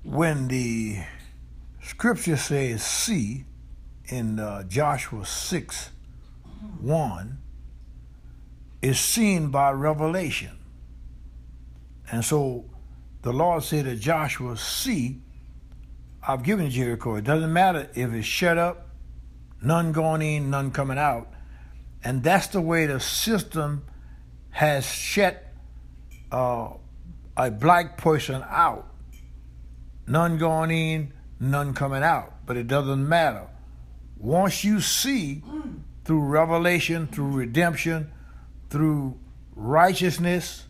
When the scripture says see in Joshua 6:1, is seen by revelation. And so the Lord said to Joshua, see, I've given Jericho. It doesn't matter if it's shut up, none going in, none coming out. And that's the way the system has shut a black person out. None going in, none coming out. But it doesn't matter. Once you see through revelation, through redemption, through righteousness,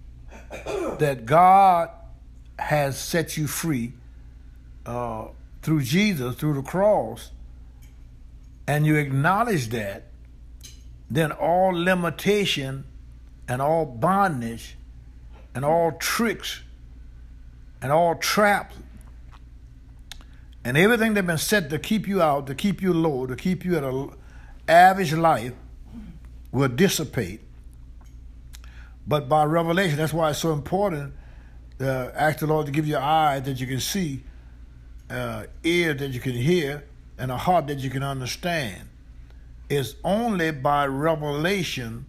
that God has set you free through Jesus, through the cross, and you acknowledge that, then all limitation and all bondage and all tricks and all traps and everything that's been set to keep you out, to keep you low, to keep you at an average life will dissipate. But by revelation, that's why it's so important to ask the Lord to give you eyes that you can see, ears that you can hear, and a heart that you can understand. It's only by revelation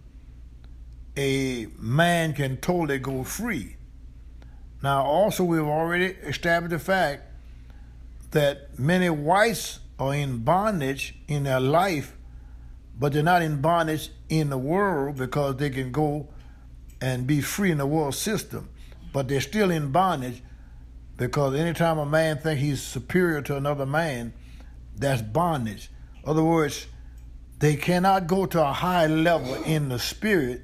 a man can totally go free. Now, also, we've already established the fact that many whites are in bondage in their life, but they're not in bondage in the world because they can go and be free in the world system. But they're still in bondage because anytime a man thinks he's superior to another man, that's bondage. In other words, they cannot go to a high level in the spirit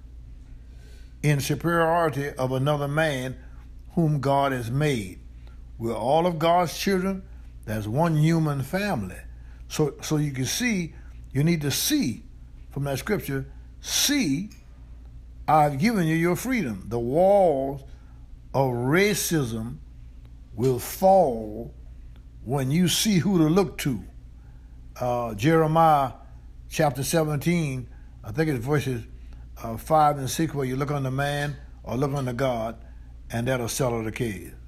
in superiority of another man whom God has made. We're all of God's children. There's one human family. So you can see, you need to see from that scripture, see, I've given you your freedom. The walls of racism will fall when you see who to look to. Jeremiah chapter 17, I think it's verses 5 and 6, where you look on the man or look on the God, and that'll settle the case.